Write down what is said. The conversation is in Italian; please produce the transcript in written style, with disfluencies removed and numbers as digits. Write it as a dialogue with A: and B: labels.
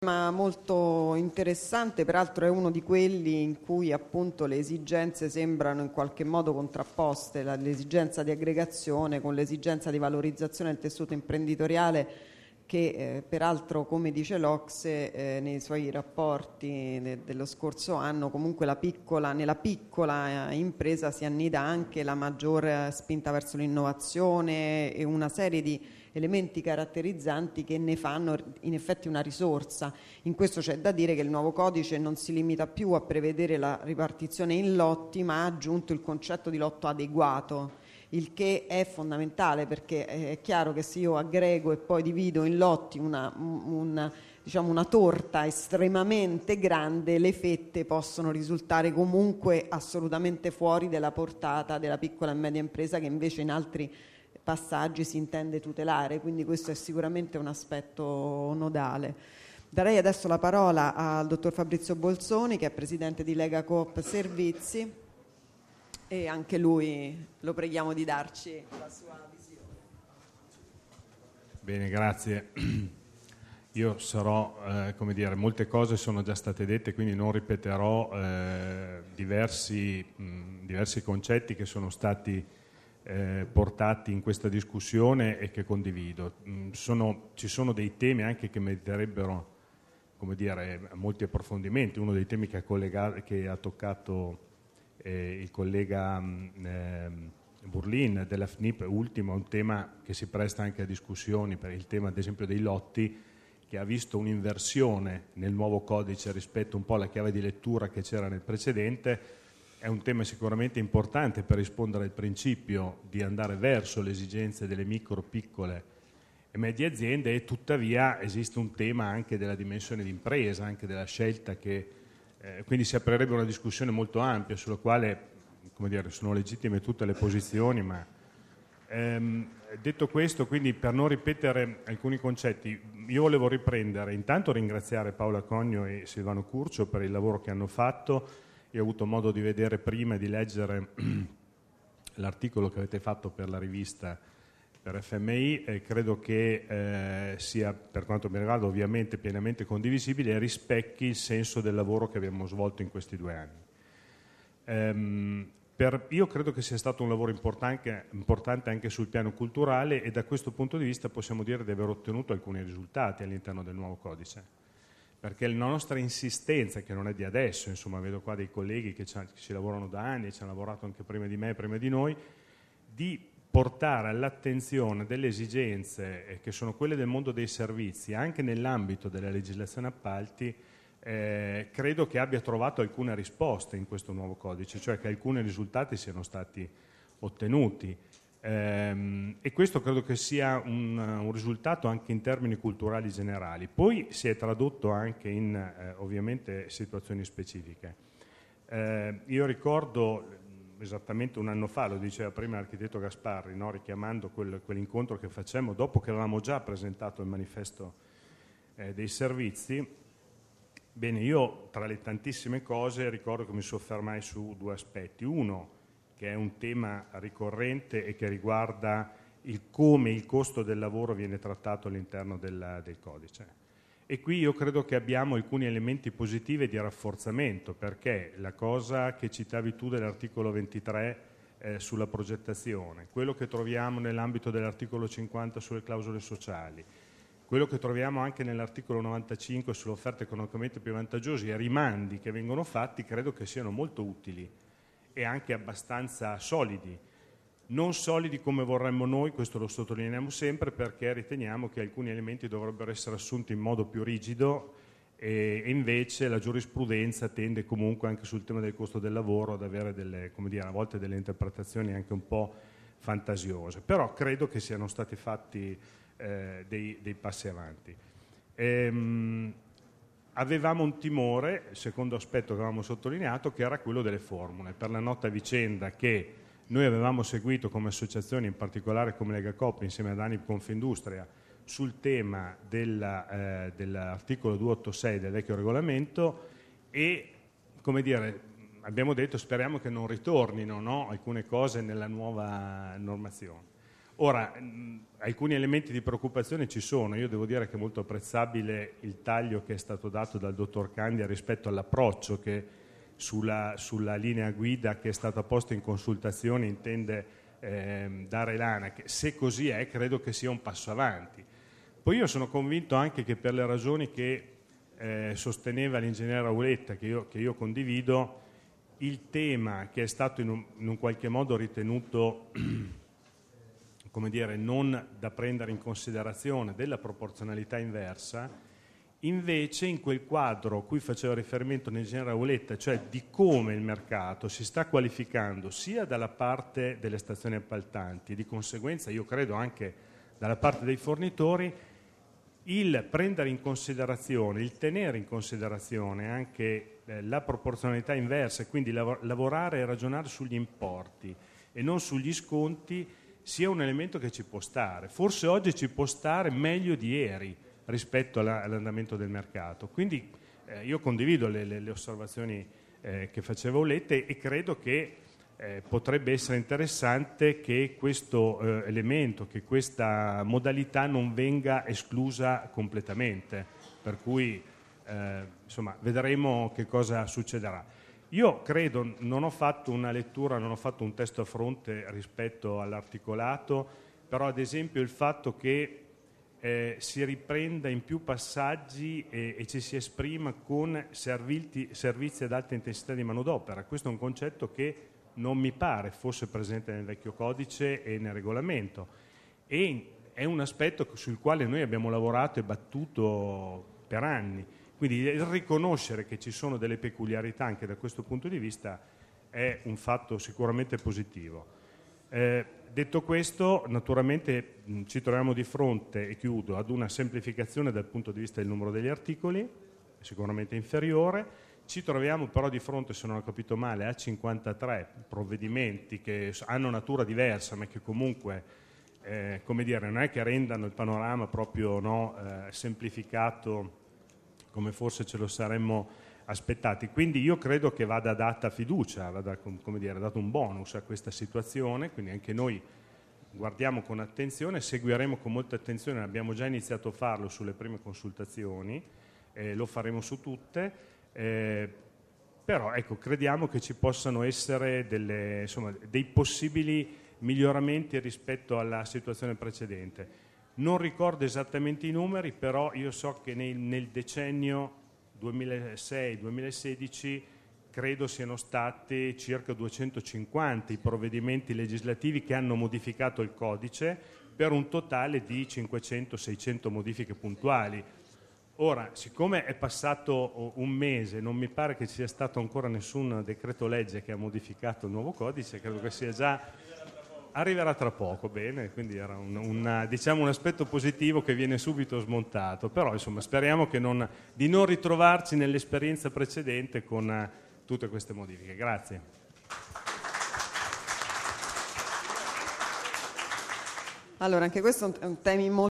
A: tema molto interessante, peraltro è uno di quelli in cui appunto le esigenze sembrano in qualche modo contrapposte, l'esigenza di aggregazione con l'esigenza di valorizzazione del tessuto imprenditoriale che peraltro, come dice l'Ocse nei suoi rapporti dello scorso anno, comunque nella piccola impresa si annida anche la maggior spinta verso l'innovazione e una serie di elementi caratterizzanti che ne fanno in effetti una risorsa. In questo c'è da dire che il nuovo codice non si limita più a prevedere la ripartizione in lotti, ma ha aggiunto il concetto di lotto adeguato, il che è fondamentale, perché è chiaro che se io aggrego e poi divido in lotti una torta estremamente grande, le fette possono risultare comunque assolutamente fuori della portata della piccola e media impresa, che invece in altri passaggi si intende tutelare, quindi questo è sicuramente un aspetto nodale. Darei adesso la parola al dottor Fabrizio Bolzoni, che è presidente di Lega Coop Servizi, e anche lui lo preghiamo di darci la sua visione.
B: Bene, grazie. Io sarò, molte cose sono già state dette, quindi non ripeterò diversi concetti che sono stati portati in questa discussione e che condivido. Ci sono dei temi anche che meriterebbero molti approfondimenti. Uno dei temi che ha toccato il collega Burlin della FNIP ultimo è un tema che si presta anche a discussioni, per il tema ad esempio dei lotti, che ha visto un'inversione nel nuovo codice rispetto un po' alla chiave di lettura che c'era nel precedente. È un tema sicuramente importante per rispondere al principio di andare verso le esigenze delle micro, piccole e medie aziende, e tuttavia esiste un tema anche della dimensione d'impresa, anche della scelta che quindi si aprirebbe una discussione molto ampia sulla quale sono legittime tutte le posizioni, ma detto questo, quindi per non ripetere alcuni concetti, io volevo intanto ringraziare Paola Cogno e Silvano Curcio per il lavoro che hanno fatto. Io ho avuto modo di vedere prima e di leggere l'articolo che avete fatto per la rivista per FMI e credo che sia, per quanto mi riguarda, ovviamente pienamente condivisibile e rispecchi il senso del lavoro che abbiamo svolto in questi 2 anni. Io credo che sia stato un lavoro importante anche sul piano culturale, e da questo punto di vista possiamo dire di aver ottenuto alcuni risultati all'interno del nuovo codice. Perché la nostra insistenza, che non è di adesso, insomma, vedo qua dei colleghi che ci lavorano da anni e ci hanno lavorato anche prima di me e prima di noi, di portare all'attenzione delle esigenze che sono quelle del mondo dei servizi, anche nell'ambito della legislazione appalti, credo che abbia trovato alcune risposte in questo nuovo codice, cioè che alcuni risultati siano stati ottenuti. E questo credo che sia un risultato anche in termini culturali generali. Poi si è tradotto anche in ovviamente situazioni specifiche. Io ricordo esattamente 1 anno fa, lo diceva prima l'architetto Gasparri, no? Richiamando quell'incontro che facemmo dopo che avevamo già presentato il manifesto dei servizi. Bene, io tra le tantissime cose ricordo che mi soffermai su 2 aspetti. Uno, che è un tema ricorrente e che riguarda come il costo del lavoro viene trattato all'interno del codice. E qui io credo che abbiamo alcuni elementi positivi di rafforzamento, perché la cosa che citavi tu dell'articolo 23 sulla progettazione, quello che troviamo nell'ambito dell'articolo 50 sulle clausole sociali, quello che troviamo anche nell'articolo 95 sulle offerte economicamente più vantaggiose, i rimandi che vengono fatti, credo che siano molto utili e anche abbastanza solidi. Non solidi come vorremmo noi, questo lo sottolineiamo sempre, perché riteniamo che alcuni elementi dovrebbero essere assunti in modo più rigido e invece la giurisprudenza tende comunque anche sul tema del costo del lavoro ad avere a volte delle interpretazioni anche un po' fantasiose. Però credo che siano stati fatti dei passi avanti. Avevamo un timore, il secondo aspetto che avevamo sottolineato, che era quello delle formule, per la nota vicenda che noi avevamo seguito come associazioni, in particolare come Lega Coop, insieme ad ANIP Confindustria, sul tema dell'articolo 286 del vecchio regolamento e, abbiamo detto speriamo che non ritornino, no, alcune cose nella nuova normazione. Ora, alcuni elementi di preoccupazione ci sono. Io devo dire che è molto apprezzabile il taglio che è stato dato dal dottor Candia rispetto all'approccio che sulla linea guida che è stata posta in consultazione intende dare l'ANAC. Se così è, credo che sia un passo avanti. Poi io sono convinto anche che per le ragioni che sosteneva l'ingegnere Auletta, che io condivido, il tema che è stato in un qualche modo ritenuto come dire, non da prendere in considerazione della proporzionalità inversa, invece in quel quadro a cui faceva riferimento l'ingegnere Auletta, cioè di come il mercato si sta qualificando sia dalla parte delle stazioni appaltanti, di conseguenza io credo anche dalla parte dei fornitori, il prendere in considerazione, il tenere in considerazione anche la proporzionalità inversa, e quindi lavorare e ragionare sugli importi e non sugli sconti, sia un elemento che ci può stare. Forse oggi ci può stare meglio di ieri rispetto all'andamento del mercato. Quindi io condivido le osservazioni che faceva Auletta e credo che potrebbe essere interessante che questo elemento, che questa modalità non venga esclusa completamente, per cui insomma vedremo che cosa succederà. Io credo, non ho fatto una lettura, non ho fatto un testo a fronte rispetto all'articolato, però ad esempio il fatto che si riprenda in più passaggi e ci si esprima con servizi ad alta intensità di manodopera, questo è un concetto che non mi pare fosse presente nel vecchio codice e nel regolamento, e è un aspetto sul quale noi abbiamo lavorato e battuto per anni. Quindi il riconoscere che ci sono delle peculiarità anche da questo punto di vista è un fatto sicuramente positivo. Detto questo, naturalmente ci troviamo di fronte, e chiudo, ad una semplificazione dal punto di vista del numero degli articoli, sicuramente inferiore. Ci troviamo però di fronte, se non ho capito male, a 53 provvedimenti che hanno natura diversa, ma che comunque, come dire, non è che rendano il panorama proprio semplificato come forse ce lo saremmo aspettati. Quindi io credo che vada data fiducia, vada, come dire, dato un bonus a questa situazione, quindi anche noi guardiamo con attenzione, seguiremo con molta attenzione, abbiamo già iniziato a farlo sulle prime consultazioni, lo faremo su tutte, però ecco, crediamo che ci possano essere dei possibili miglioramenti rispetto alla situazione precedente. Non ricordo esattamente i numeri, però io so che nel decennio 2006-2016 credo siano stati circa 250 i provvedimenti legislativi che hanno modificato il codice, per un totale di 500-600 modifiche puntuali. Ora, siccome è passato un mese, non mi pare che ci sia stato ancora nessun decreto legge che ha modificato il nuovo codice, credo che sia già... Arriverà tra poco, bene, quindi era un aspetto positivo che viene subito smontato, però insomma speriamo di non ritrovarci nell'esperienza precedente con tutte queste modifiche. Grazie.
A: Allora, anche questo è un tema molto